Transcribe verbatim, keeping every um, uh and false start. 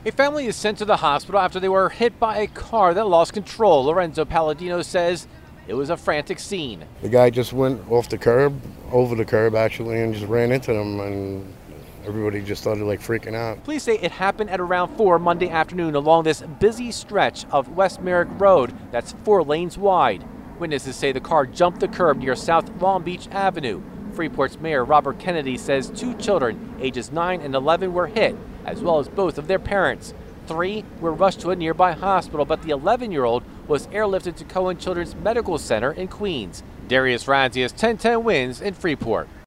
A family is sent to the hospital after they were hit by a car that lost control. Lorenzo Palladino says it was a frantic scene. The guy just went off the curb, over the curb actually, and just ran into them, and everybody just started like freaking out. Police say it happened at around four Monday afternoon along this busy stretch of West Merrick Road that's four lanes wide. Witnesses say the car jumped the curb near South Long Beach Avenue. Freeport's Mayor Robert Kennedy says two children, ages nine and eleven, were hit, as well as both of their parents. Three were rushed to a nearby hospital, but the eleven-year-old was airlifted to Cohen Children's Medical Center in Queens. Darius Radzius, ten ten Wins in Freeport.